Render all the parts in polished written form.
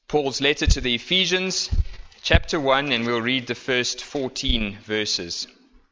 Paul's letter to the Ephesians, chapter 1, and we'll read the first 14 verses.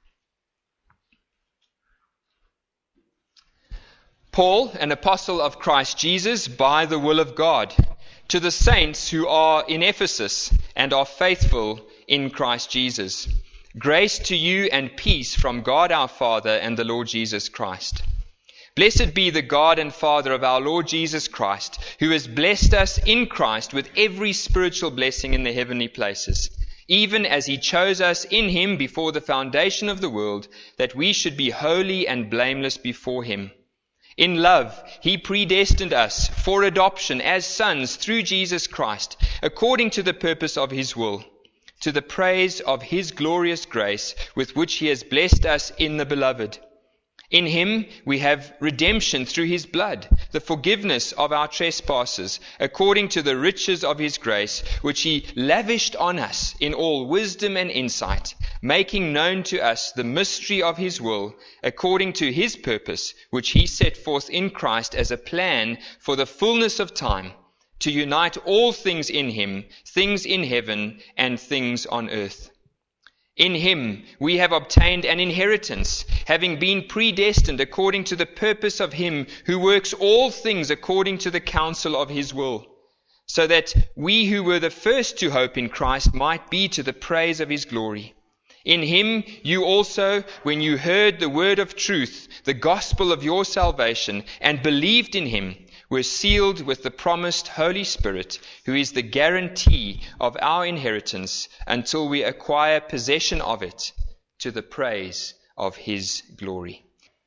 Paul, an apostle of Christ Jesus, by the will of God, to the saints who are in Ephesus and are faithful in Christ Jesus. Grace to you and peace from God our Father and the Lord Jesus Christ. Blessed be the God and Father of our Lord Jesus Christ, who has blessed us in Christ with every spiritual blessing in the heavenly places, even as he chose us in him before the foundation of the world, that we should be holy and blameless before him. In love, he predestined us for adoption as sons through Jesus Christ, according to the purpose of his will, to the praise of his glorious grace with which he has blessed us in the Beloved. In him we have redemption through his blood, the forgiveness of our trespasses, according to the riches of his grace, which he lavished on us in all wisdom and insight, making known to us the mystery of his will, according to his purpose, which he set forth in Christ as a plan for the fullness of time, to unite all things in him, things in heaven and things on earth. In him we have obtained an inheritance, having been predestined according to the purpose of him who works all things according to the counsel of his will, so that we who were the first to hope in Christ might be to the praise of his glory. In him you also, when you heard the word of truth, the gospel of your salvation, and believed in him, were sealed with the promised Holy Spirit, who is the guarantee of our inheritance until we acquire possession of it, to the praise of his glory.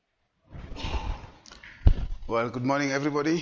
Well, good morning, everybody.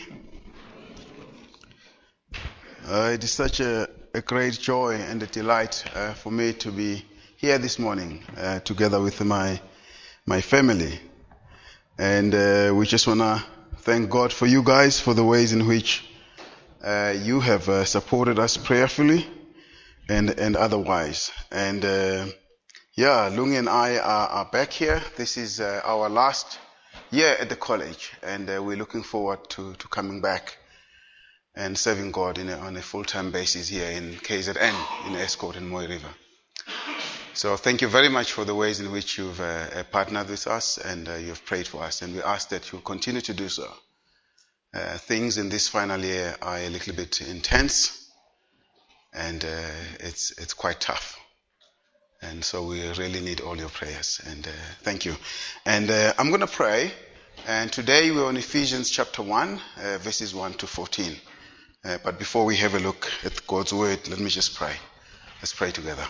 It is such a great joy and a delight for me to be here this morning together with my family. And we just want to thank God for you guys, for the ways in which you have supported us prayerfully and otherwise. And Lungi and I are back here. This is our last year at the college, and we're looking forward to coming back and serving God on a full-time basis here in KZN, in Estcourt and Mooi River. So thank you very much for the ways in which you've partnered with us and you've prayed for us, and we ask that you'll continue to do so. Things in this final year are a little bit intense, and it's quite tough. And so we really need all your prayers, and thank you. And I'm going to pray, and today we're on Ephesians chapter 1, verses 1 to 14. But before we have a look at God's word, let me just pray. Let's pray together.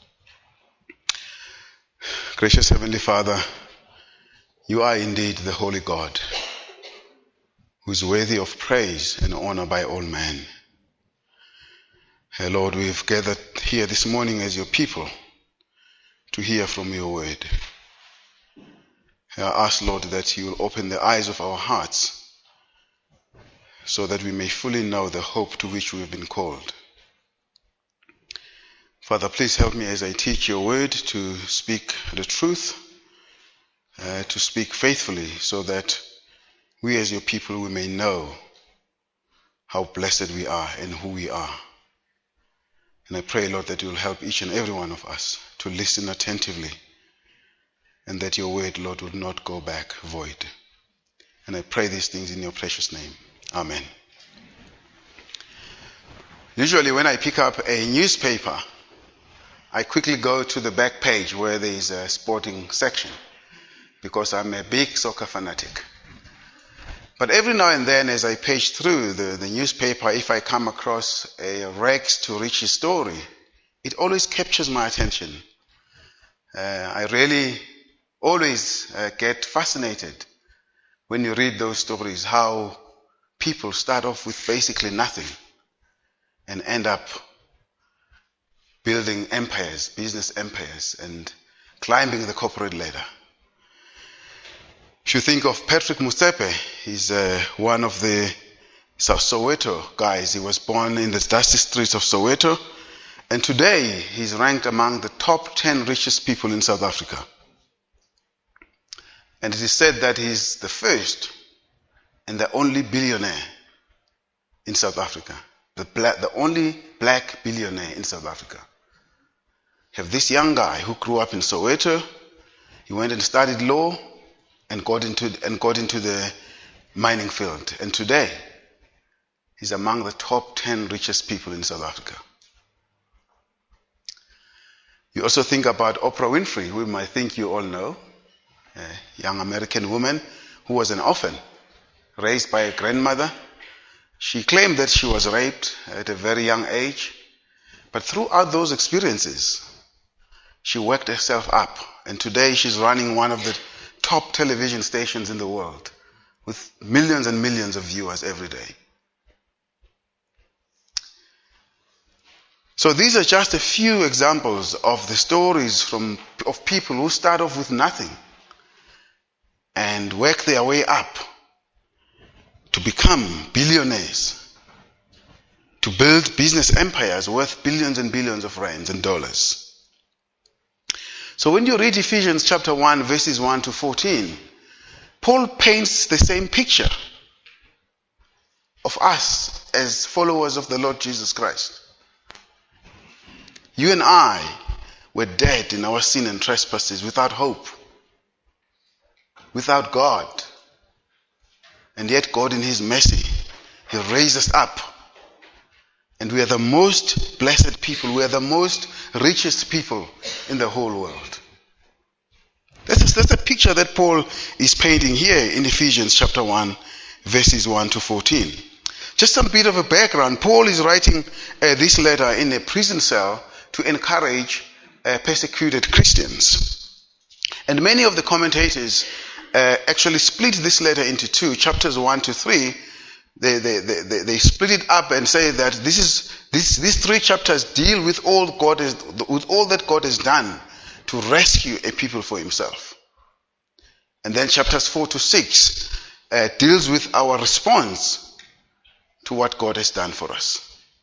Gracious Heavenly Father, you are indeed the Holy God, who is worthy of praise and honor by all men. Lord, we've gathered here this morning as your people to hear from your word. I ask, Lord, that you will open the eyes of our hearts so that we may fully know the hope to which we have been called. Father, please help me as I teach your word to speak the truth, to speak faithfully, so that we as your people, we may know how blessed we are and who we are. And I pray, Lord, that you will help each and every one of us to listen attentively, and that your word, Lord, will not go back void. And I pray these things in your precious name. Amen. Usually when I pick up a newspaper, I quickly go to the back page where there is a sporting section, because I'm a big soccer fanatic. But every now and then, as I page through the newspaper, if I come across a rags to riches story, it always captures my attention. I really always get fascinated when you read those stories, how people start off with basically nothing and end up building empires, business empires, and climbing the corporate ladder. If you think of Patrick Motsepe, he's one of the Soweto guys. He was born in the dusty streets of Soweto, and today he's ranked among the top 10 richest people in South Africa. And it is said that he's the first and the only billionaire in South Africa, the only black billionaire in South Africa. You have this young guy who grew up in Soweto. He went and studied law and got into the mining field. And today, he's among the top 10 richest people in South Africa. You also think about Oprah Winfrey, whom I think you all know, a young American woman who was an orphan, raised by a grandmother. She claimed that she was raped at a very young age, but throughout those experiences, she worked herself up, and today she's running one of the top television stations in the world with millions and millions of viewers every day. So these are just a few examples of the stories of people who start off with nothing and work their way up to become billionaires, to build business empires worth billions and billions of rands and dollars. So when you read Ephesians chapter 1, verses 1 to 14, Paul paints the same picture of us as followers of the Lord Jesus Christ. You and I were dead in our sin and trespasses, without hope, without God. And yet God in His mercy, He raised us up. And we are the most blessed people. We are the most richest people in the whole world. That's a picture that Paul is painting here in Ephesians chapter 1, verses 1 to 14. Just some bit of a background. Paul is writing this letter in a prison cell to encourage persecuted Christians. And many of the commentators actually split this letter into two, chapters 1 to 3. They split it up and say that these three chapters deal with all that God has done to rescue a people for Himself. And then chapters 4 to 6 deals with our response to what God has done for us.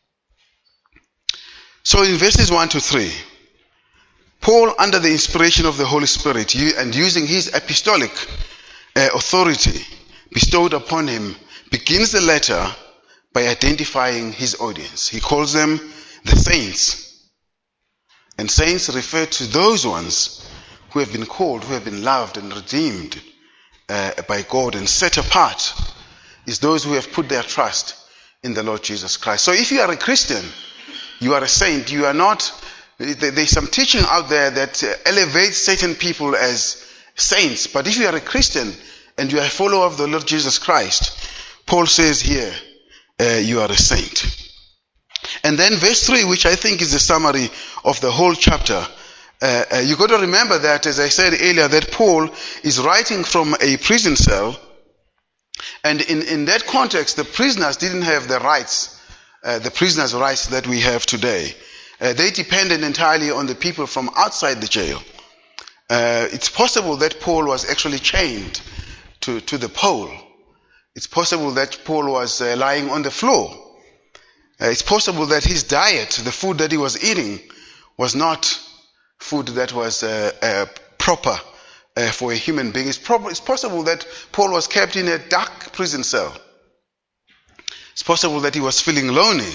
So in verses 1 to 3, Paul, under the inspiration of the Holy Spirit and using his apostolic authority bestowed upon him, begins the letter by identifying his audience. He calls them the saints. And saints refer to those ones who have been called, who have been loved and redeemed by God and set apart, is those who have put their trust in the Lord Jesus Christ. So if you are a Christian, you are a saint. You are not. There's some teaching out there that elevates certain people as saints. But if you are a Christian and you are a follower of the Lord Jesus Christ, Paul says here, you are a saint. And then verse 3, which I think is the summary of the whole chapter, you got to remember that, as I said earlier, that Paul is writing from a prison cell. And in that context, the prisoners didn't have the rights, the prisoners' rights that we have today. They depended entirely on the people from outside the jail. It's possible that Paul was actually chained to the pole. It's possible that Paul was lying on the floor. It's possible that his diet, the food that he was eating, was not food that was proper for a human being. It's possible that Paul was kept in a dark prison cell. It's possible that he was feeling lonely.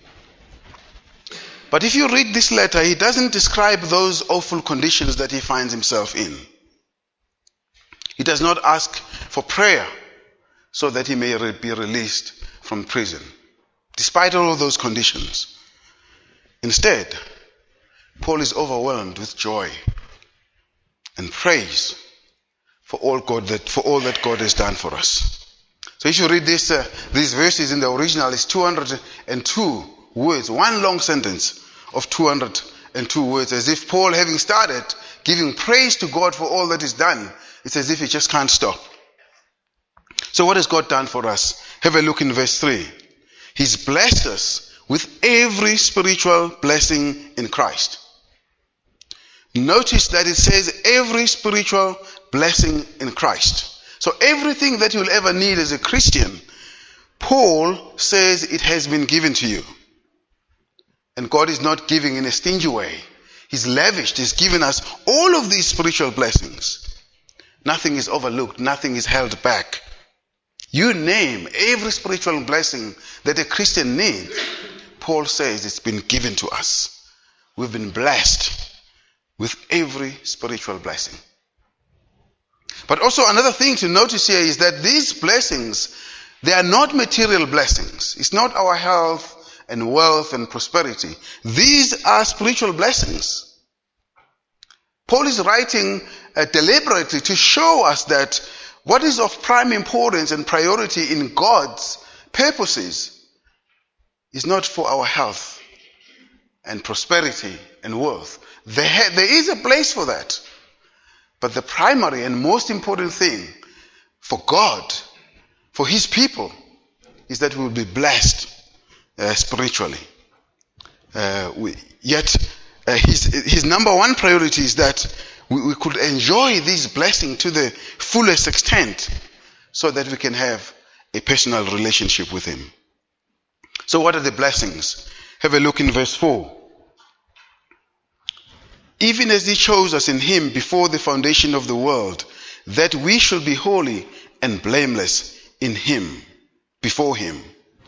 But if you read this letter, he doesn't describe those awful conditions that he finds himself in. He does not ask for prayer so that he may be released from prison, despite all of those conditions. Instead, Paul is overwhelmed with joy and praise for all that God has done for us. So if you read these verses in the original, it's 202 words, one long sentence of 202 words, as if Paul, having started giving praise to God for all that is done, it's as if he just can't stop. So what has God done for us? Have a look in verse 3. He's blessed us with every spiritual blessing in Christ. Notice that it says every spiritual blessing in Christ. So everything that you'll ever need as a Christian, Paul says it has been given to you. And God is not giving in a stingy way. He's lavished. He's given us all of these spiritual blessings. Nothing is overlooked. Nothing is held back. You name every spiritual blessing that a Christian needs, Paul says it's been given to us. We've been blessed with every spiritual blessing. But also another thing to notice here is that these blessings, they are not material blessings. It's not our health and wealth and prosperity. These are spiritual blessings. Paul is writing deliberately to show us that what is of prime importance and priority in God's purposes is not for our health and prosperity and wealth. There is a place for that. But the primary and most important thing for God, for His people, is that we will be blessed spiritually. His number one priority is that we could enjoy this blessing to the fullest extent so that we can have a personal relationship with Him. So what are the blessings? Have a look in verse 4. Even as He chose us in Him before the foundation of the world, that we should be holy and blameless in Him, before Him.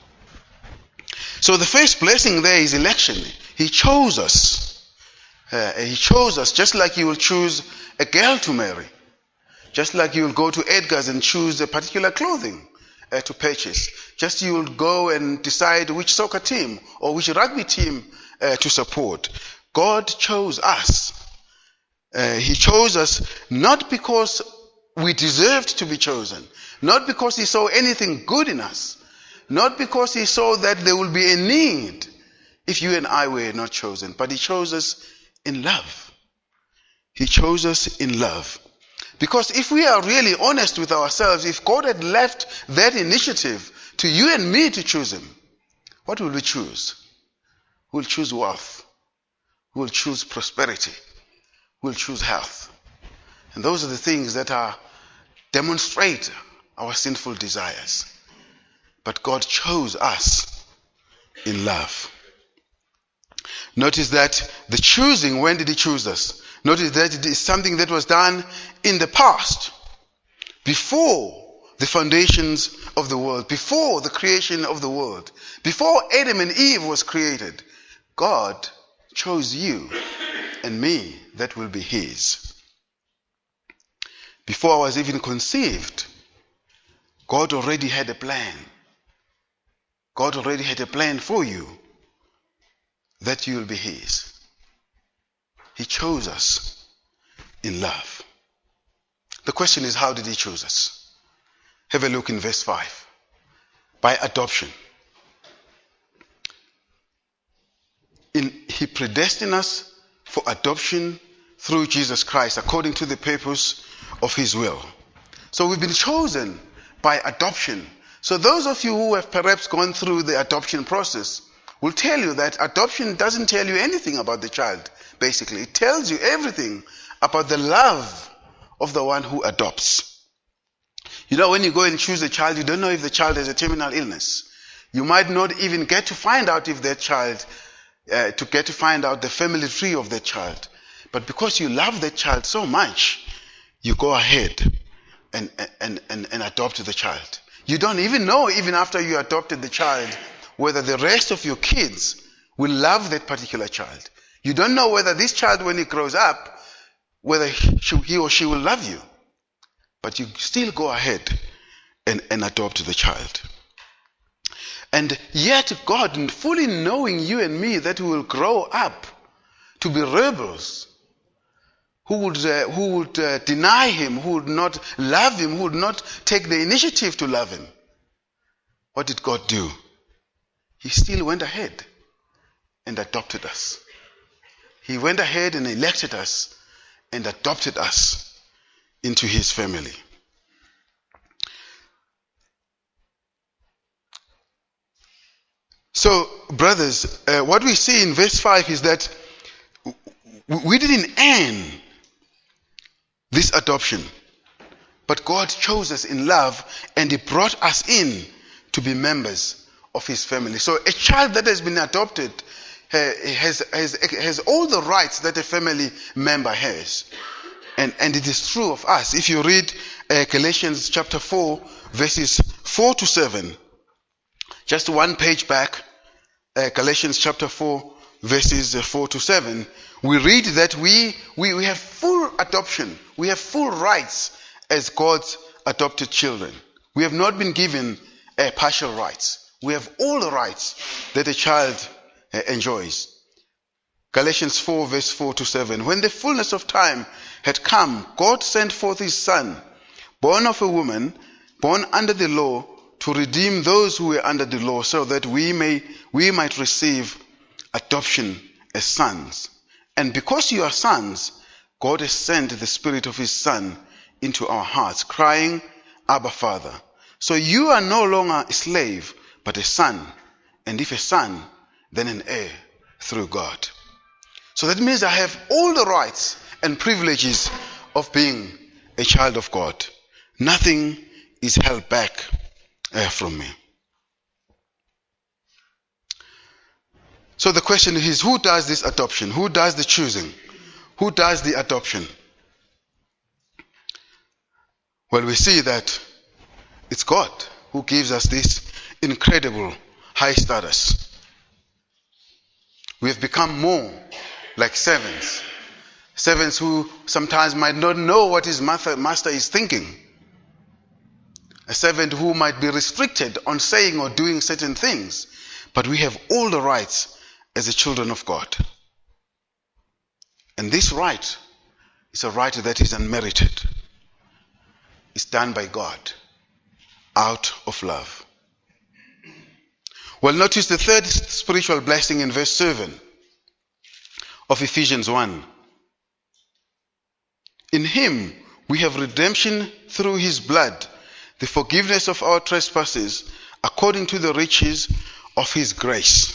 So the first blessing there is election. He chose us. He chose us just like you will choose a girl to marry. Just like you will go to Edgar's and choose a particular clothing to purchase. Just you will go and decide which soccer team or which rugby team to support. God chose us. He chose us not because we deserved to be chosen. Not because He saw anything good in us. Not because He saw that there will be a need if you and I were not chosen. But He chose us in love. He chose us in love. Because if we are really honest with ourselves, if God had left that initiative to you and me to choose Him, what will we choose? We'll choose wealth. We'll choose prosperity. We'll choose health. And those are the things that demonstrate our sinful desires. But God chose us in love. Notice that the choosing, when did He choose us? Notice that it is something that was done in the past, before the foundations of the world, before the creation of the world, before Adam and Eve was created. God chose you and me that will be His. Before I was even conceived, God already had a plan. God already had a plan for you that you will be His. He chose us in love. The question is, how did He choose us? Have a look in verse 5. By adoption. He predestined us for adoption through Jesus Christ according to the purpose of His will. So we've been chosen by adoption. So those of you who have perhaps gone through the adoption process will tell you that adoption doesn't tell you anything about the child, basically. It tells you everything about the love of the one who adopts. You know, when you go and choose a child, you don't know if the child has a terminal illness. You might not even get to find out if that child, to find out the family tree of that child. But because you love that child so much, you go ahead and adopt the child. You don't even know, even after you adopted the child, whether the rest of your kids will love that particular child. You don't know whether this child, when he grows up, whether he or she will love you. But you still go ahead and adopt the child. And yet God, fully knowing you and me that we will grow up to be rebels, who would deny Him, who would not love Him, who would not take the initiative to love Him. What did God do? He still went ahead and adopted us. He went ahead and elected us and adopted us into His family. So, brothers, what we see in verse 5 is that we didn't earn this adoption, but God chose us in love and He brought us in to be members of His family. So a child that has been adopted has all the rights that a family member has. And it is true of us. If you read Galatians chapter 4, verses 4 to 7, just one page back, Galatians chapter 4, verses 4 to 7, we read that we have full adoption. We have full rights as God's adopted children. We have not been given partial rights. We have all the rights that a child enjoys. Galatians 4, verse 4 to 7. When the fullness of time had come, God sent forth his Son, born of a woman, born under the law, to redeem those who were under the law, so that we might receive adoption as sons. And because you are sons, God has sent the Spirit of his Son into our hearts, crying, Abba, Father. So you are no longer a slave, but a son. And if a son, then an heir through God. So that means I have all the rights and privileges of being a child of God. Nothing is held back from me. So the question is, who does this adoption? Who does the choosing? Who does the adoption? Well, we see that it's God who gives us this incredible high status. We have become more like servants. Servants who sometimes might not know what his master is thinking. A servant who might be restricted on saying or doing certain things. But we have all the rights as the children of God. And this right is a right that is unmerited. It's done by God out of love. Well, notice the third spiritual blessing in verse 7 of Ephesians 1. In him we have redemption through his blood, the forgiveness of our trespasses, according to the riches of his grace.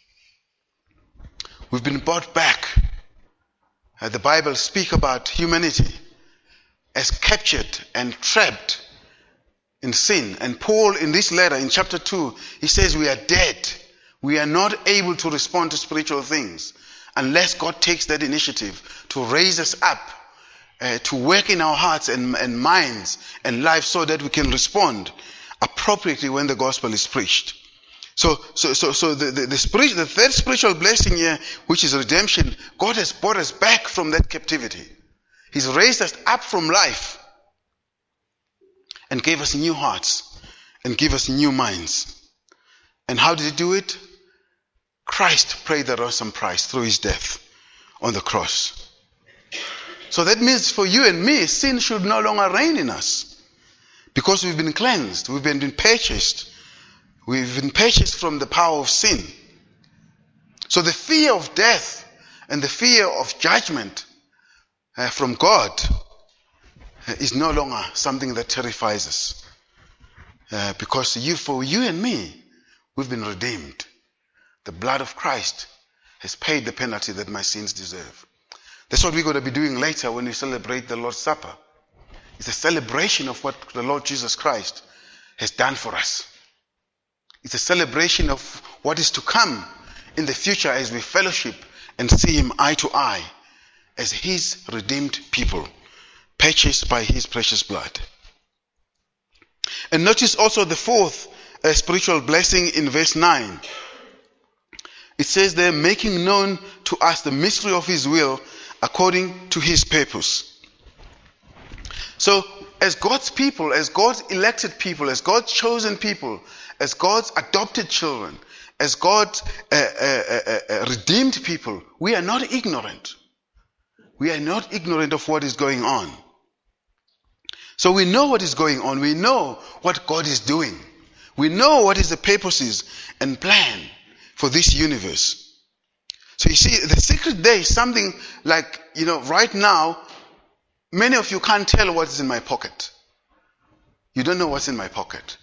We've been brought back. The Bible speaks about humanity as captured and trapped in sin. And Paul, in this letter, in chapter 2, he says we are dead. We are not able to respond to spiritual things unless God takes that initiative to raise us up, to work in our hearts and minds and lives so that we can respond appropriately when the gospel is preached. So the third spiritual blessing here, which is redemption, God has brought us back from that captivity. He's raised us up from life and gave us new hearts and gave us new minds. And how did he do it? Christ paid the ransom price through his death on the cross. So that means for you and me, sin should no longer reign in us. Because we've been cleansed, we've been purchased. We've been purchased from the power of sin. So the fear of death and the fear of judgment from God is no longer something that terrifies us. Because for you and me, we've been redeemed. The blood of Christ has paid the penalty that my sins deserve. That's what we're going to be doing later when we celebrate the Lord's Supper. It's a celebration of what the Lord Jesus Christ has done for us. It's a celebration of what is to come in the future as we fellowship and see him eye to eye as his redeemed people, purchased by his precious blood. And notice also the fourth spiritual blessing in verse 9. It says there, making known to us the mystery of his will according to his purpose. So, as God's people, as God's elected people, as God's chosen people, as God's adopted children, as God's redeemed people, we are not ignorant. We are not ignorant of what is going on. So we know what is going on. We know what God is doing. We know what is the purposes and plan for this universe. So you see, the secret there is something like, right now, many of you can't tell what is in my pocket. You don't know what's in my pocket.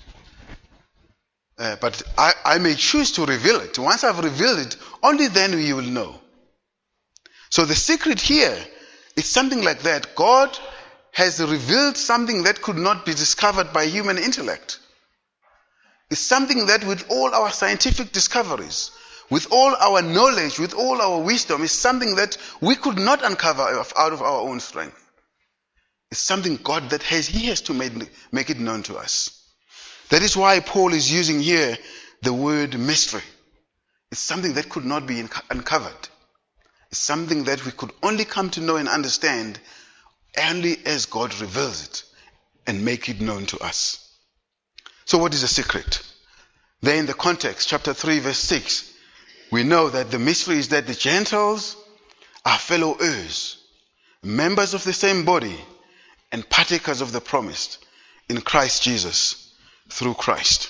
But I may choose to reveal it. Once I've revealed it, only then you will know. So the secret here is something like that. God has revealed something that could not be discovered by human intellect. It's something that with all our scientific discoveries, with all our knowledge, with all our wisdom, is something that we could not uncover out of our own strength. It's something God that he has to make it known to us. That is why Paul is using here the word mystery. It's something that could not be uncovered. It's something that we could only come to know and understand only as God reveals it and make it known to us. So what is the secret? There in the context, chapter 3, verse 6, we know that the mystery is that the Gentiles are fellow heirs, members of the same body, and partakers of the promise in Christ Jesus through Christ.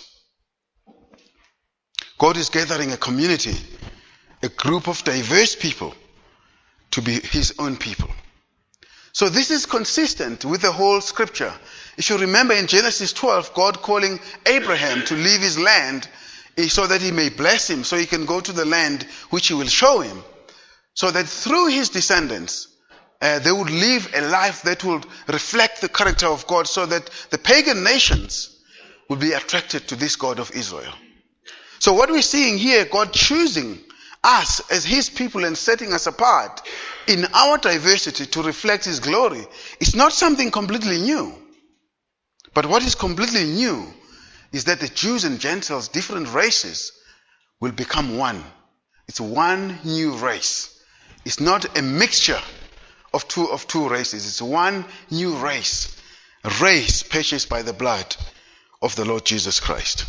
God is gathering a community, a group of diverse people to be his own people. So this is consistent with the whole scripture. If you remember in Genesis 12, God calling Abraham to leave his land so that he may bless him, so he can go to the land which he will show him, so that through his descendants they would live a life that would reflect the character of God, so that the pagan nations would be attracted to this God of Israel. So what we're seeing here, God choosing us as his people and setting us apart in our diversity to reflect his glory, is not something completely new. But what is completely new is that the Jews and Gentiles, different races, will become one. It's one new race. It's not a mixture of two races. It's one new race. A race purchased by the blood of the Lord Jesus Christ.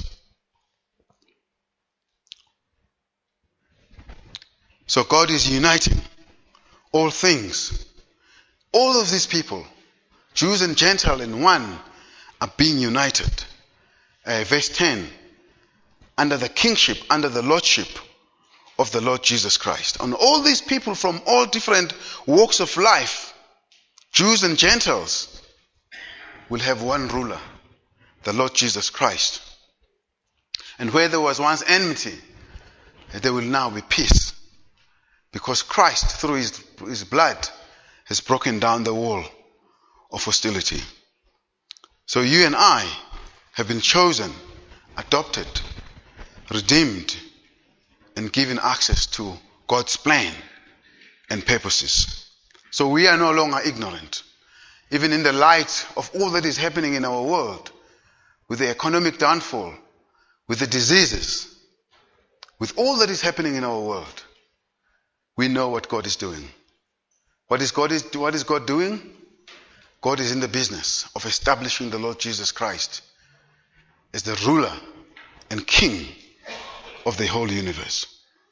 So God is uniting all things. All of these people, Jews and Gentiles in one, are being united. Verse 10, under the kingship, under the lordship of the Lord Jesus Christ. And all these people from all different walks of life, Jews and Gentiles, will have one ruler, the Lord Jesus Christ. And where there was once enmity, there will now be peace. Because Christ, through his blood, has broken down the wall of hostility. So you and I have been chosen, adopted, redeemed, and given access to God's plan and purposes. So we are no longer ignorant. Even in the light of all that is happening in our world, with the economic downfall, with the diseases, with all that is happening in our world, we know what God is doing. What is God doing? God is in the business of establishing the Lord Jesus Christ as the ruler and king of the whole universe.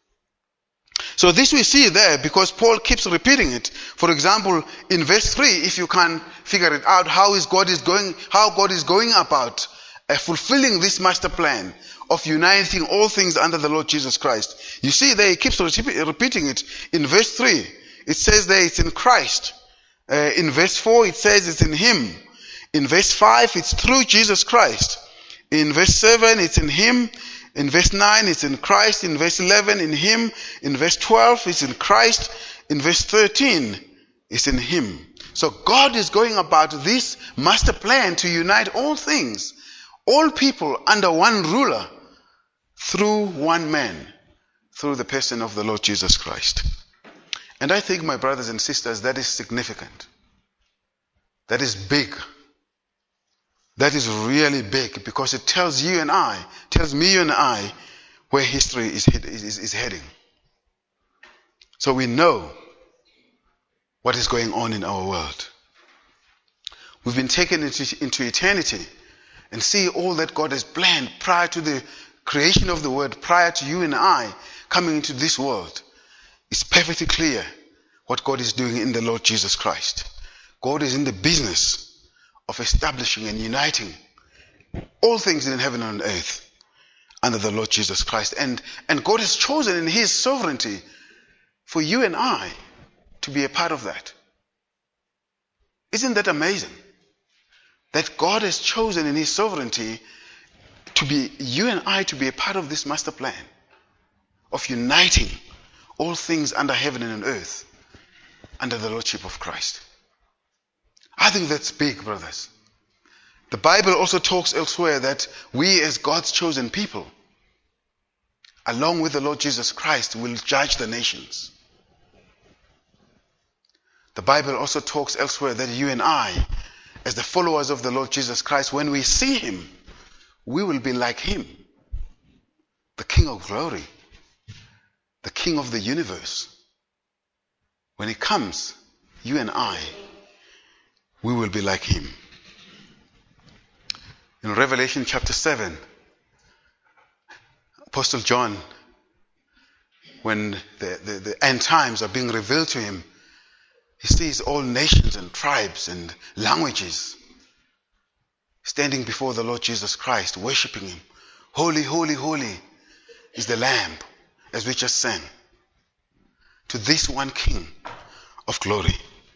So this we see there because Paul keeps repeating it. For example, in verse 3, if you can figure it out, how God is going about fulfilling this master plan of uniting all things under the Lord Jesus Christ. You see there, he keeps repeating it. In verse 3, it says there it's in Christ. In verse 4, it says it's in him. In verse 5, it's through Jesus Christ. In verse 7, it's in him. In verse 9, it's in Christ. In verse 11, in him. In verse 12, it's in Christ. In verse 13, it's in him. So God is going about this master plan to unite all things, all people under one ruler, through one man, through the person of the Lord Jesus Christ. And I think, my brothers and sisters, that is significant. That is big. That is really big, because it tells me and I, where history is heading. So we know what is going on in our world. We've been taken into eternity and see all that God has planned prior to the creation of the world, prior to you and I coming into this world. It's perfectly clear what God is doing in the Lord Jesus Christ. God is in the business of establishing and uniting all things in heaven and on earth under the Lord Jesus Christ. And God has chosen in his sovereignty for you and I to be a part of that. Isn't that amazing? That God has chosen in his sovereignty to be you and I to be a part of this master plan of uniting all things under heaven and on earth under the Lordship of Christ. I think that's big, brothers. The Bible also talks elsewhere that we as God's chosen people, along with the Lord Jesus Christ, will judge the nations. The Bible also talks elsewhere that you and I, as the followers of the Lord Jesus Christ, when we see him, we will be like him, the King of glory. King of the universe, when he comes, you and I, we will be like him. In Revelation chapter 7, Apostle John, when the end times are being revealed to him, he sees all nations and tribes and languages standing before the Lord Jesus Christ, worshiping him. Holy, holy, holy is the Lamb, as we just sang, to this one King of glory.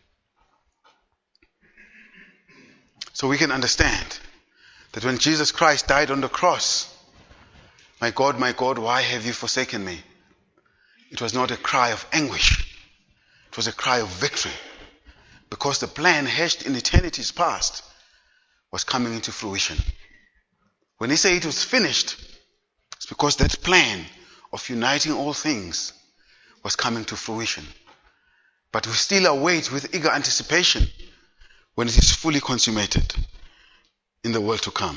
So we can understand that when Jesus Christ died on the cross, my God, why have you forsaken me? It was not a cry of anguish. It was a cry of victory. Because the plan hatched in eternity's past was coming into fruition. When he said it was finished, it's because that plan of uniting all things was coming to fruition. But we still await with eager anticipation when it is fully consummated in the world to come.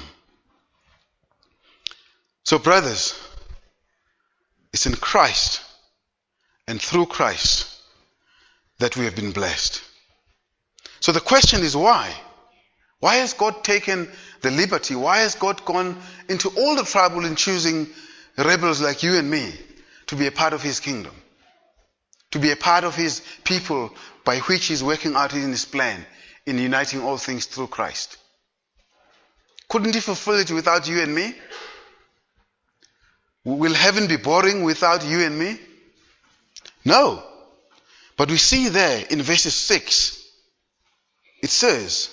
So brothers, it's in Christ and through Christ that we have been blessed. So the question is why? Why has God taken the liberty? Why has God gone into all the trouble in choosing rebels like you and me to be a part of his kingdom? To be a part of his people by which he's working out in his plan in uniting all things through Christ? Couldn't he fulfill it without you and me? Will heaven be boring without you and me? No. But we see there in verses 6, it says,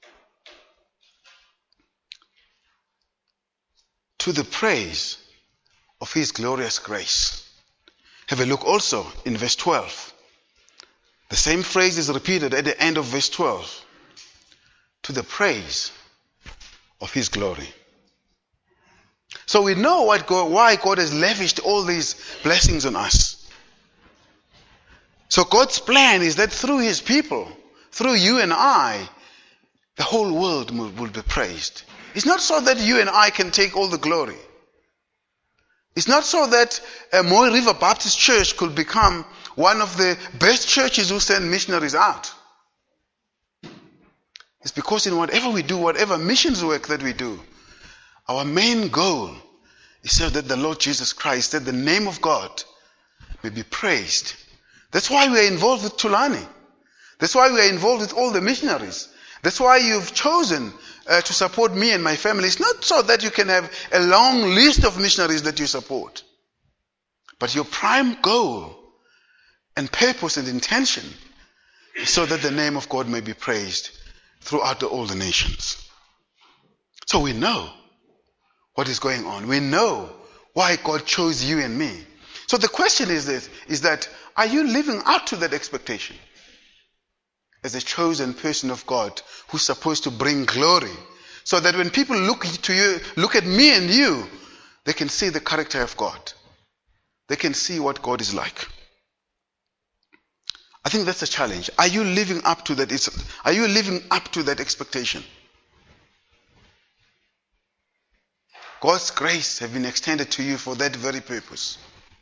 to the praise of his glorious grace. Have a look also in verse 12. The same phrase is repeated at the end of verse 12. To the praise of his glory. So we know why God has lavished all these blessings on us. So God's plan is that through his people, through you and I, the whole world will be praised. It's not so that you and I can take all the glory. It's not so that Moy River Baptist Church could become one of the best churches who send missionaries out. It's because in whatever we do, whatever missions work that we do, our main goal is so that the Lord Jesus Christ, that the name of God may be praised. That's why we are involved with Tulani. That's why we are involved with all the missionaries. That's why you've chosen to support me and my family. It's not so that you can have a long list of missionaries that you support. But your prime goal and purpose and intention is so that the name of God may be praised throughout all the nations. So we know what is going on. We know why God chose you and me. So the question is this, is that are you living up to that expectation? As a chosen person of God who's supposed to bring glory, so that when people look to you, look at me and you, they can see the character of God. They can see what God is like. I think that's a challenge. Are you living up to that? Are you living up to that expectation? God's grace has been extended to you for that very purpose.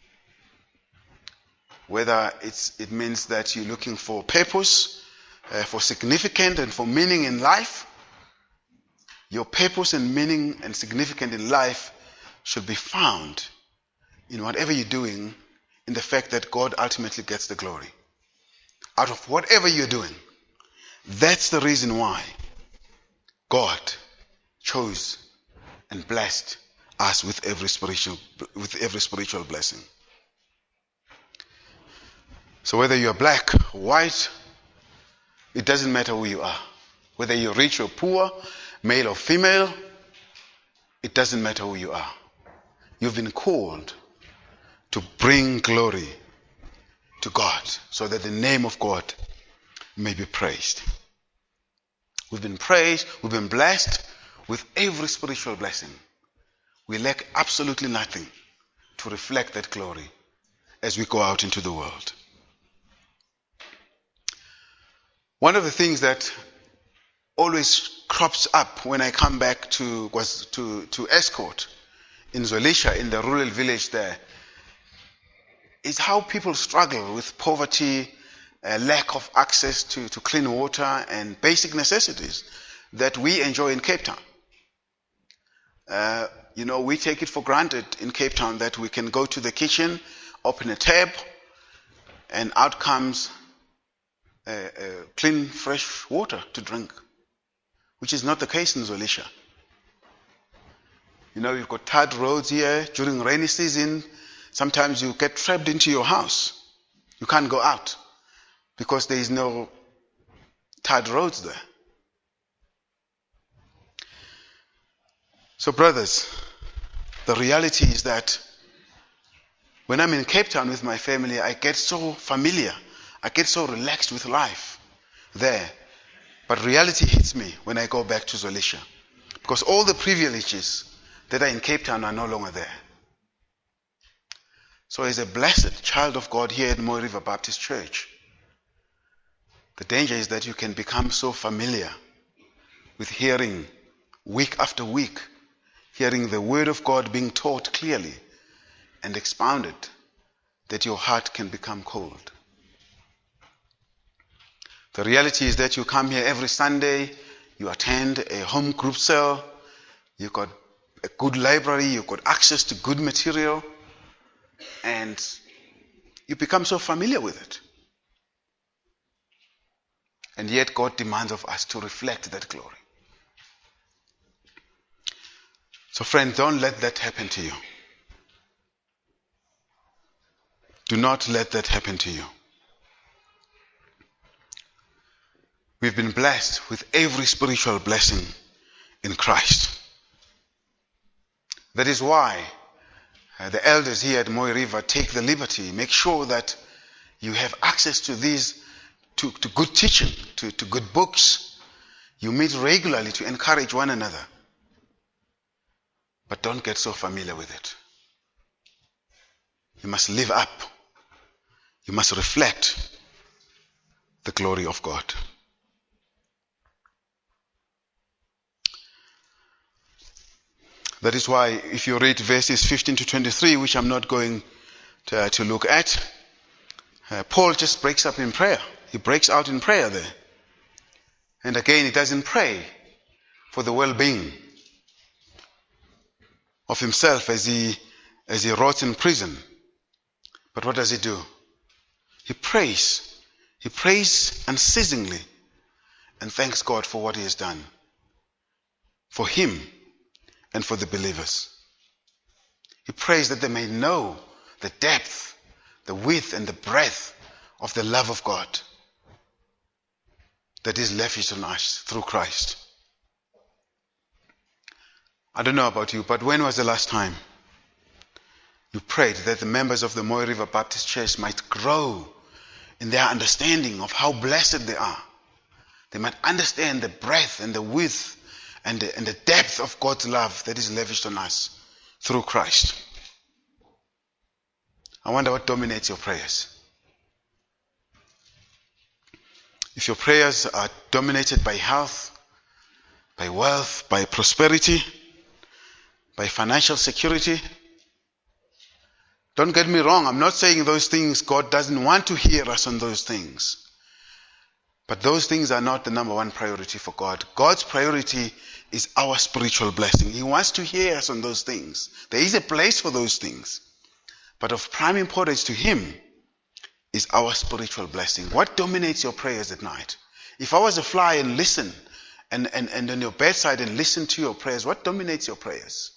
Whether it means that you're looking for purpose, for significance and for meaning in life, your purpose and meaning and significance in life should be found in whatever you're doing, in the fact that God ultimately gets the glory. Out of whatever you're doing. That's the reason why God chose and blessed us with every spiritual blessing. So whether you're black, white, it doesn't matter who you are. Whether you're rich or poor, male or female, it doesn't matter who you are. You've been called to bring glory to God so that the name of God may be praised. We've been praised, we've been blessed with every spiritual blessing. We lack absolutely nothing to reflect that glory as we go out into the world. One of the things that always crops up when I come back to Escort in Zolisha, in the rural village there, is how people struggle with poverty, lack of access to clean water and basic necessities that we enjoy in Cape Town. We take it for granted in Cape Town that we can go to the kitchen, open a tap, and out comes clean, fresh water to drink, which is not the case in Zolisha. You've got tarred roads here. During rainy season, sometimes you get trapped into your house. You can't go out because there is no tarred roads there. So brothers, the reality is that when I'm in Cape Town with my family, I get so familiar. I get so relaxed with life there. But reality hits me when I go back to Zolisha. Because all the privileges that are in Cape Town are no longer there. So as a blessed child of God here at Mooi River Baptist Church, the danger is that you can become so familiar with hearing week after week, hearing the word of God being taught clearly and expounded, that your heart can become cold. The reality is that you come here every Sunday, you attend a home group cell, you've got a good library, you've got access to good material, and you become so familiar with it. And yet God demands of us to reflect that glory. So friend, don't let that happen to you. Do not let that happen to you. We've been blessed with every spiritual blessing in Christ. That is why the elders here at Mooi River take the liberty, make sure that you have access to these, to good teaching, to good books. You meet regularly to encourage one another. But don't get so familiar with it. You must live up. You must reflect the glory of God. That is why if you read verses 15 to 23, which I'm not going to look at, Paul just breaks up in prayer. He breaks out in prayer there. And again, he doesn't pray for the well-being of himself as he rots in prison. But what does he do? He prays. He prays unceasingly and thanks God for what he has done for him and for the believers. He prays that they may know the depth, the width, and the breadth of the love of God that is lavished on us through Christ. I don't know about you, but when was the last time you prayed that the members of the Mooi River Baptist Church might grow in their understanding of how blessed they are? They might understand the breadth and the width and the depth of God's love that is lavished on us through Christ. I wonder what dominates your prayers. If your prayers are dominated by health, by wealth, by prosperity, by financial security, don't get me wrong, I'm not saying those things, God doesn't want to hear us on those things. But those things are not the number one priority for God. God's priority is our spiritual blessing. He wants to hear us on those things. There is a place for those things. But of prime importance to Him is our spiritual blessing. What dominates your prayers at night? If I was a fly and listen, and on your bedside and listen to your prayers, what dominates your prayers?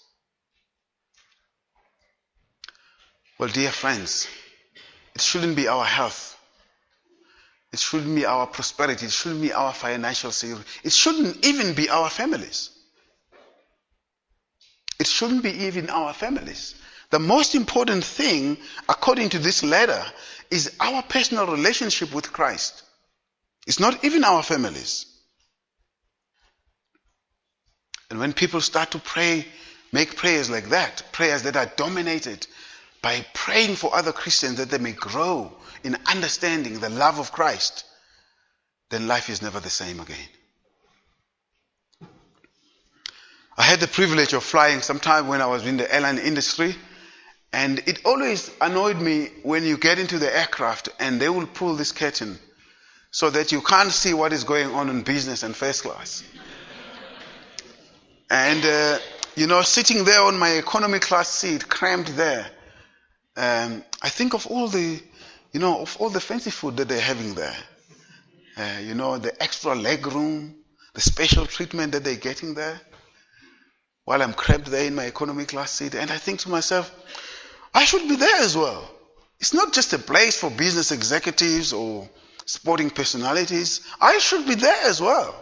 Well, dear friends, it shouldn't be our health. It shouldn't be our prosperity. It shouldn't be our financial security. It shouldn't even be our families. It shouldn't be even our families. The most important thing, according to this letter, is our personal relationship with Christ. It's not even our families. And when people start to pray, make prayers like that, prayers that are dominated by praying for other Christians that they may grow in understanding the love of Christ, then life is never the same again. I had the privilege of flying sometime when I was in the airline industry, And it always annoyed me when you get into the aircraft and they will pull this curtain so that you can't see what is going on in business and first class. And, sitting there on my economy class seat, cramped there, I think of all the fancy food that they're having there. The extra leg room, the special treatment that they're getting there, while I'm cramped there in my economy class seat. And I think to myself, I should be there as well. It's not just a place for business executives or sporting personalities. I should be there as well.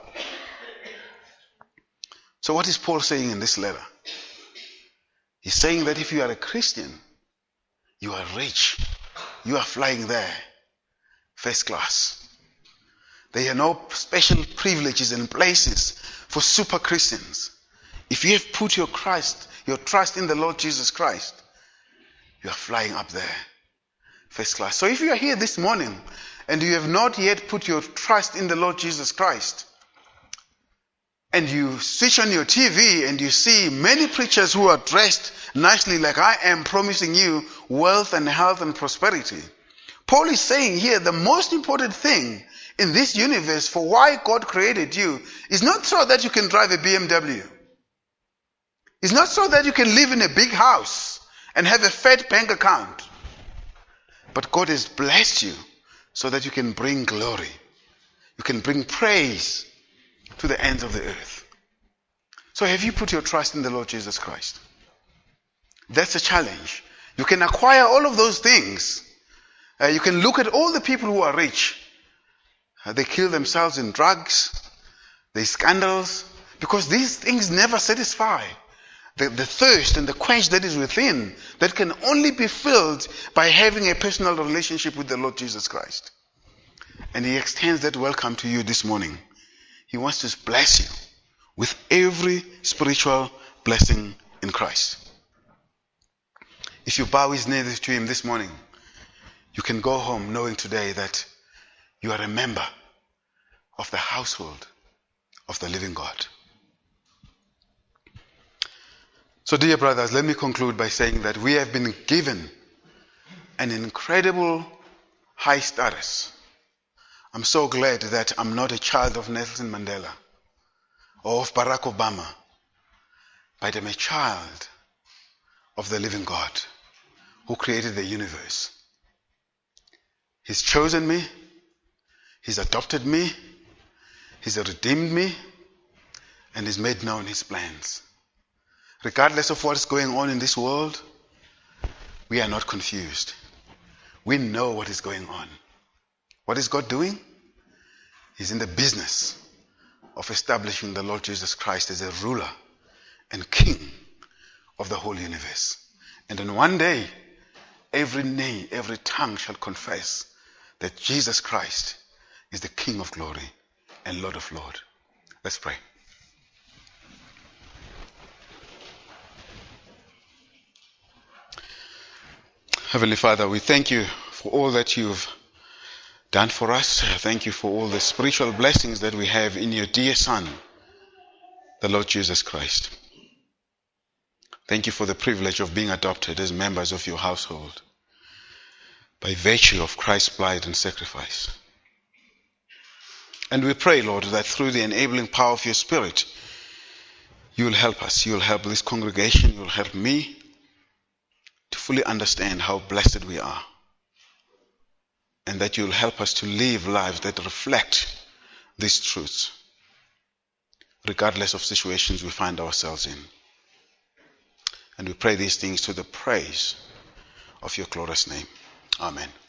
So what is Paul saying in this letter? He's saying that if you are a Christian, you are rich. You are flying there, first class. There are no special privileges and places for super Christians. If you have put your trust in the Lord Jesus Christ, you are flying up there, first class. So if you are here this morning and you have not yet put your trust in the Lord Jesus Christ, and you switch on your TV and you see many preachers who are dressed nicely like I am, promising you wealth and health and prosperity, Paul is saying here the most important thing in this universe for why God created you is not so that you can drive a BMW. It's not so that you can live in a big house and have a fat bank account. But God has blessed you so that you can bring glory. You can bring praise to the ends of the earth. So have you put your trust in the Lord Jesus Christ? That's a challenge. You can acquire all of those things. You can look at all the people who are rich. They kill themselves in drugs. They scandals. Because these things never satisfy. The thirst and the quench that is within, that can only be filled by having a personal relationship with the Lord Jesus Christ. And He extends that welcome to you this morning. He wants to bless you with every spiritual blessing in Christ. If you bow His knee to Him this morning, you can go home knowing today that you are a member of the household of the living God. So dear brothers, let me conclude by saying that we have been given an incredible high status. I'm so glad that I'm not a child of Nelson Mandela or of Barack Obama, but I'm a child of the living God who created the universe. He's chosen me. He's adopted me. He's redeemed me. And He's made known His plans. Regardless of what is going on in this world, we are not confused. We know what is going on. What is God doing? He's in the business of establishing the Lord Jesus Christ as a ruler and king of the whole universe. And then one day, every knee, every tongue shall confess that Jesus Christ is the King of glory and Lord of lords. Let's pray. Heavenly Father, we thank You for all that You've done for us. Thank You for all the spiritual blessings that we have in Your dear Son, the Lord Jesus Christ. Thank You for the privilege of being adopted as members of Your household by virtue of Christ's blood and sacrifice. And we pray, Lord, that through the enabling power of Your Spirit, You will help us. You will help this congregation. You will help me to fully understand how blessed we are, and that You will help us to live lives that reflect these truths, regardless of situations we find ourselves in. And we pray these things to the praise of Your glorious name. Amen.